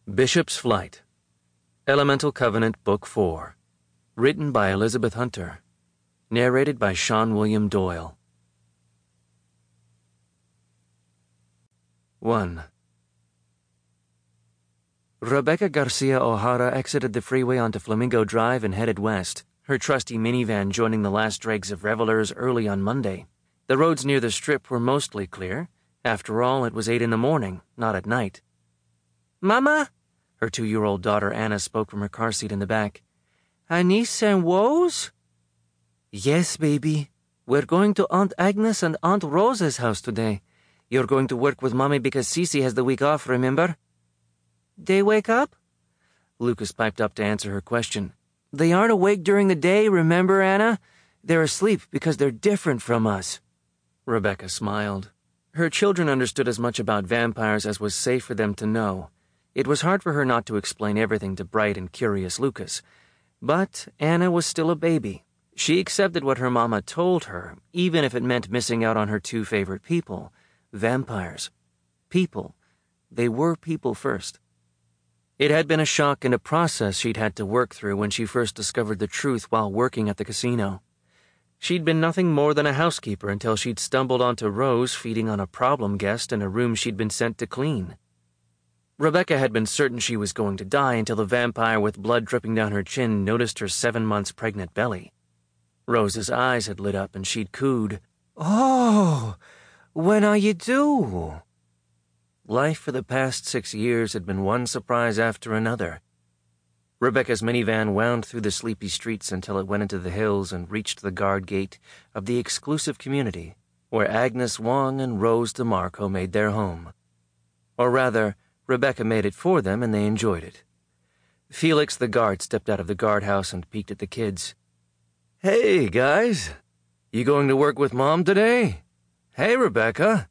Bishop's Flight. Elemental Covenant, Book 4. Written by Elizabeth Hunter. Narrated by Sean William Doyle. 1. Rebecca Garcia O'Hara exited the freeway onto Flamingo Drive and headed west, her trusty minivan joining the last dregs of revelers early on Monday. The roads near the Strip were mostly clear. After all, it was 8 in the morning, not at night. "Mama?" Her 2-year-old daughter Anna spoke from her car seat in the back. "Anise and Woes?" "Yes, baby. We're going to Aunt Agnes and Aunt Rose's house today. You're going to work with Mommy because Cece has the week off, remember?" "They wake up?" Lucas piped up to answer her question. "They aren't awake during the day, remember, Anna? They're asleep because they're different from us." Rebecca smiled. Her children understood as much about vampires as was safe for them to know. It was hard for her not to explain everything to bright and curious Lucas. But Anna was still a baby. She accepted what her mama told her, even if it meant missing out on her 2 favorite people, vampires. People. They were people first. It had been a shock and a process she'd had to work through when she first discovered the truth while working at the casino. She'd been nothing more than a housekeeper until she'd stumbled onto Rose feeding on a problem guest in a room she'd been sent to clean. Rebecca had been certain she was going to die until the vampire with blood dripping down her chin noticed her 7 months pregnant belly. Rose's eyes had lit up and she'd cooed, "Oh, when are you due?" Life for the past 6 years had been one surprise after another. Rebecca's minivan wound through the sleepy streets until it went into the hills and reached the guard gate of the exclusive community where Agnes Wong and Rose DeMarco made their home. Or rather, Rebecca made it for them and they enjoyed it. Felix the guard stepped out of the guardhouse and peeked at the kids. "Hey, guys. You going to work with Mom today? Hey, Rebecca."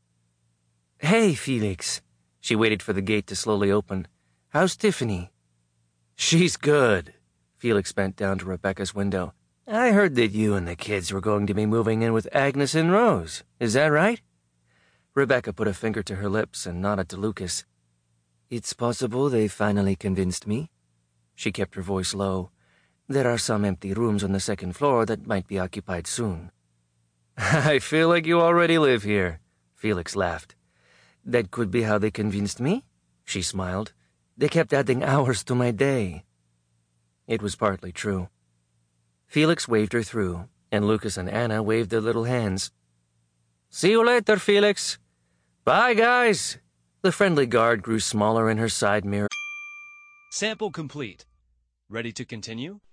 "Hey, Felix." She waited for the gate to slowly open. "How's Tiffany?" "She's good." Felix bent down to Rebecca's window. "I heard that you and the kids were going to be moving in with Agnes and Rose. Is that right?" Rebecca put a finger to her lips and nodded to Lucas. "It's possible they finally convinced me." She kept her voice low. "There are some empty rooms on the 2nd floor that might be occupied soon." "I feel like you already live here," Felix laughed. "That could be how they convinced me," she smiled. "They kept adding hours to my day." It was partly true. Felix waved her through, and Lucas and Anna waved their little hands. "See you later, Felix." "Bye, guys." The friendly guard grew smaller in her side mirror. Sample complete. Ready to continue?